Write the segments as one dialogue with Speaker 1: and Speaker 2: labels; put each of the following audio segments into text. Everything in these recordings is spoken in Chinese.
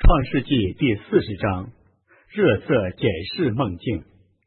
Speaker 1: 创世纪第40章，热色检视梦境。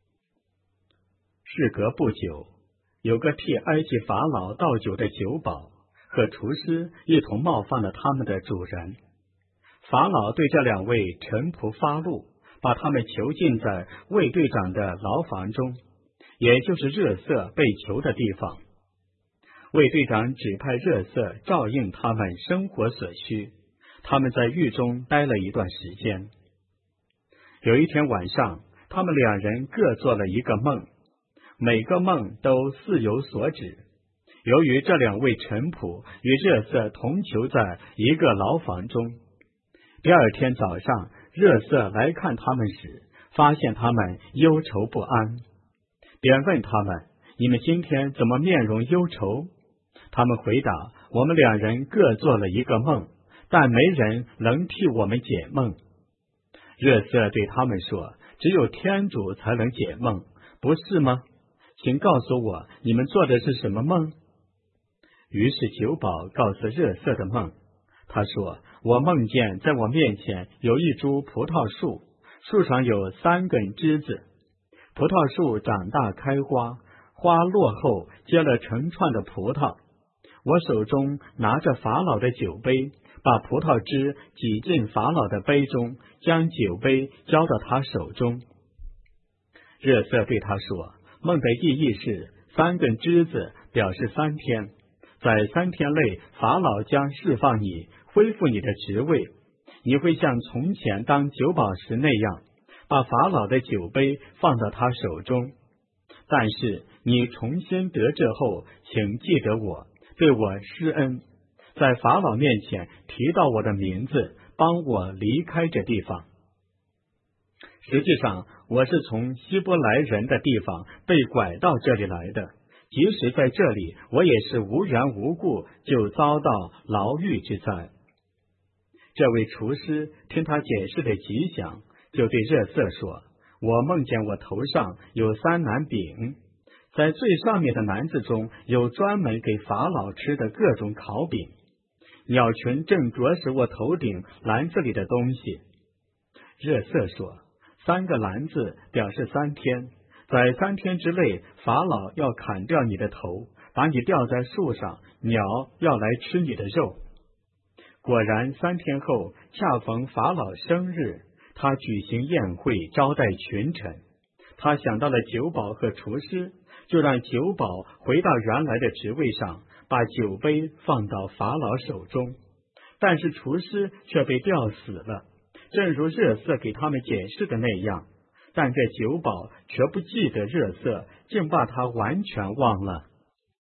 Speaker 1: 事隔不久，有个替埃及法老倒酒的酒保和厨师一同冒犯了他们的主人。法老对这两位臣仆发怒，把他们囚禁在卫队长的牢房中，也就是热色被囚的地方。卫队长指派热色照应他们生活所需，他们在狱中待了一段时间。有一天晚上，他们两人各做了一个梦，每个梦都似有所指。由于这两位臣仆与热色同囚在一个牢房中，第二天早上，热色来看他们时，发现他们忧愁不安，便问他们：你们今天怎么面容忧愁？他们回答：我们两人各做了一个梦，但没人能替我们解梦。热色对他们说：只有天主才能解梦，不是吗？请告诉我，你们做的是什么梦？于是酒保告诉热色的梦。他说：我梦见在我面前有一株葡萄树，树上有3根枝子，葡萄树长大开花，花落后结了成串的葡萄。我手中拿着法老的酒杯，把葡萄汁挤进法老的杯中，将酒杯交到他手中。热色对他说：梦的意义是3根枝子表示3天，在3天内法老将释放你，恢复你的职位，你会像从前当酒保时那样，把法老的酒杯放到他手中。但是你重新得救后，请记得我，对我施恩，在法老面前提到我的名字，帮我离开这地方。实际上，我是从希伯来人的地方被拐到这里来的，即使在这里，我也是无缘无故就遭到牢狱之灾。这位厨师听他解释的吉祥，就对热色说：我梦见我头上有3篮饼，在最上面的篮子中有专门给法老吃的各种烤饼，鸟群正啄食我头顶篮子里的东西。热色说：3个篮子表示3天，在3天之内，法老要砍掉你的头，把你吊在树上，鸟要来吃你的肉。果然3天后，恰逢法老生日，他举行宴会招待群臣。他想到了酒保和厨师，就让酒保回到原来的职位上，把酒杯放到法老手中。但是厨师却被吊死了，正如热色给他们解释的那样。但这酒保却不记得热色，竟把他完全忘了。